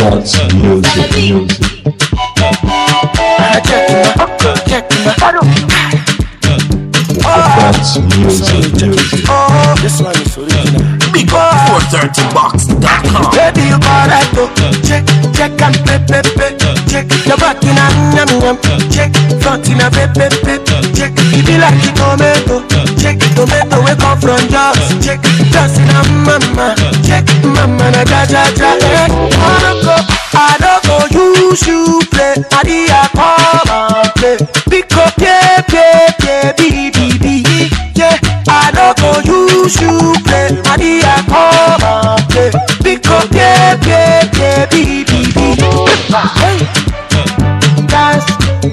Fox music. Fox music. Oh, this one is original. Big up 430box.com. Baby, you alright though. Check and pay. Check your back in a yum. Check front in a pay. Check it be like the tomato. Check tomato we come from Jaws. Check just in a mama. Check mama na ja. I don't go use you play. I di a come and play. Pick up baby. Yeah, I don't go use you play. I di a come and play. Pick up baby. Hey, dance,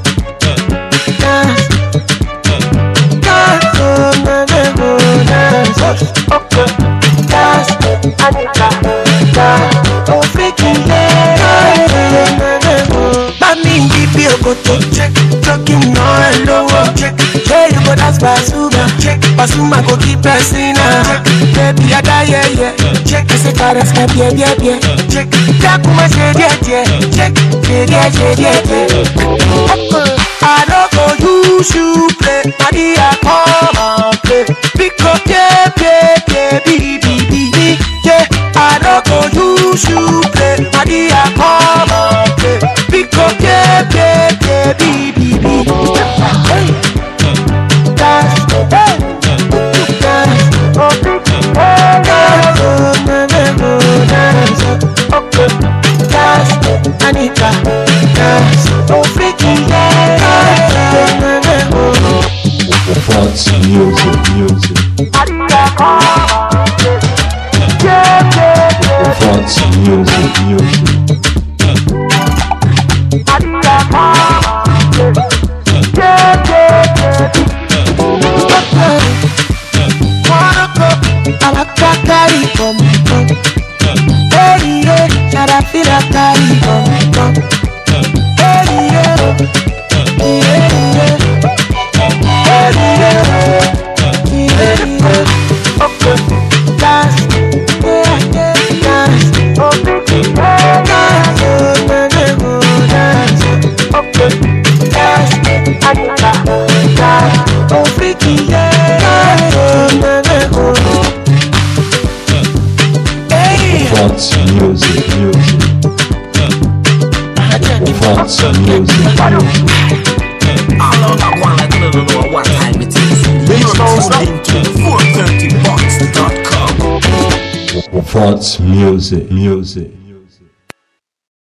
oh, dance, okay, dance, Anita, dance, oh, freaky, yeah, Mami, baby, you go to check, talking no hello, check, yeah, you go dance Basuma, check, Basuma go keep pressing, check, baby, I die, yeah, check, I say, caress, yeah, check, Yakuma, check, I don't go use you play, I di a come and play, pick up, baby, yeah, I don't go use you play, I di a come and play, pick up, baby, hey, dance, okay, dance, Anita, dance, oh, freaky, yeah, Fox music. Fox music. Fox music. Fox music. All on that one, like I don't know what time it is. You're tuned into 430box.com. Fox music.